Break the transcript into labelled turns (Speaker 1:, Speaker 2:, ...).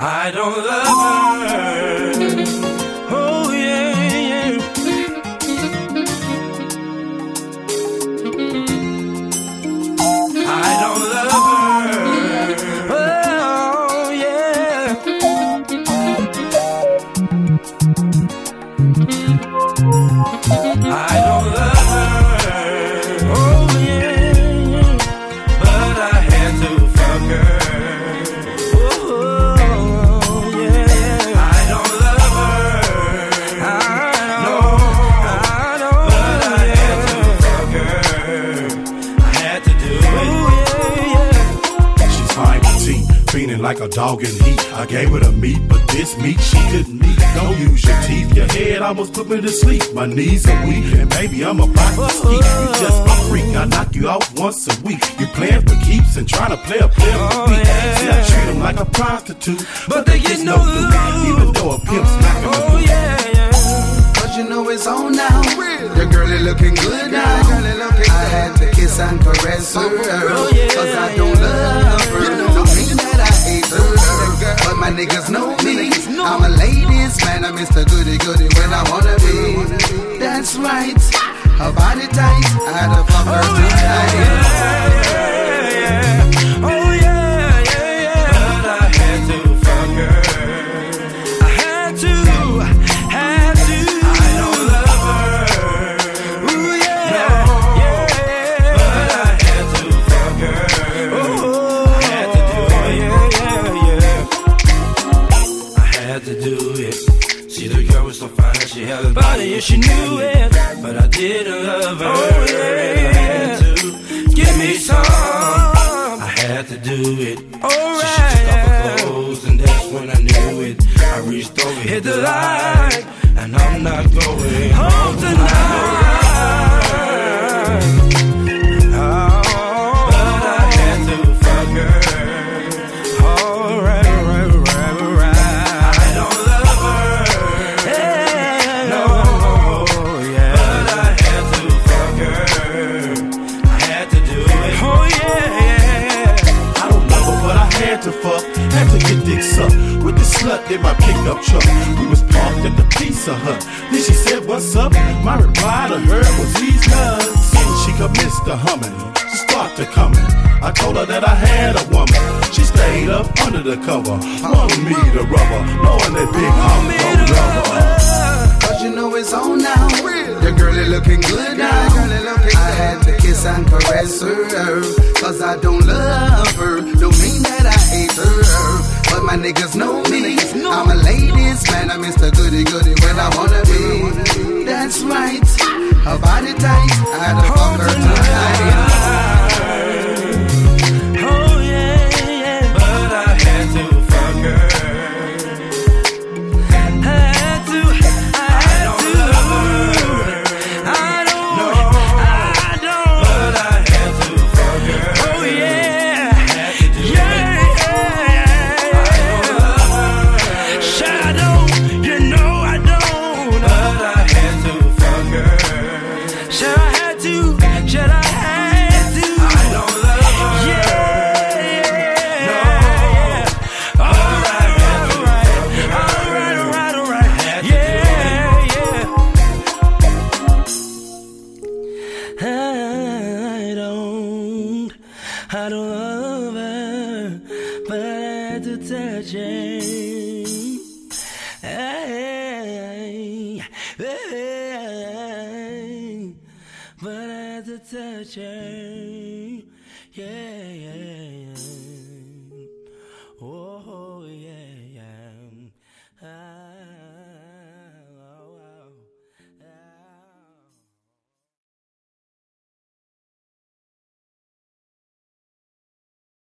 Speaker 1: I don't love her. Oh yeah, yeah. I don't love her. Oh yeah. I don't love her. Oh yeah, yeah. But I had to fuck her.
Speaker 2: Like a dog in heat, I gave her the meat, but this meat she couldn't eat. Don't use your teeth, your head almost put me to sleep. My knees are weak, and baby I'm about to ski. You just my freak, I knock you out once a week. You playing for keeps and trying to play a player for beat. See, I treat them like a prostitute, but they get no loot, even though a pimp's knocking the boot.
Speaker 3: But you know it's on now. The girl is looking good now. I had to kiss and caress her, cause I don't love her. Don't mean that I hate her, but my niggas know me. I'm a ladies man, I'm Mr. Goody Goody when I wanna be. That's right, her body tight, I had to fuck her tonight.
Speaker 1: Oh yeah, yeah, yeah. But I had to fuck her. I had to. I don't love her. Ooh yeah, no, yeah. But I had to fuck her. Oh, I had to do it. Yeah, yeah. I had to do it. See, the girl was so fine, she had a body and she knew it. But I didn't love her. Oh yeah, I had to give me some. I had to do it. Alright. So she took off her clothes and that's when I knew it. I reached over, hit the light, and I'm not going home tonight. Oh, but I had to fuck her. Alright. I don't love her. Yeah, no, yeah. But I had to fuck her. I had to do it. Oh yeah.
Speaker 2: I don't love her, but I had to fuck. Had to get dick sucked with the slut in my pickup truck. We was parked at the Pizza Hut. Then she said, "What's up?" My reply to her was, "These nuts." And she commenced to humming. She started coming. I told her that I had a woman. She stayed up under the cover, wanted me to rubber, knowing that big hum don't love her.
Speaker 3: Cause you know it's on now. The girl is looking good now. I had to kiss and caress her, cause I don't love her. Don't mean that I hate her, but my niggas know me. I'm a ladies man, I'm Mr. Goody Goody when I wanna be. That's right, her body tight, I had to fuck her tonight.
Speaker 1: Oh yeah, yeah. But I had to fuck her. I don't love her, but I had to touch her. But I had to touch her. Yeah, yeah.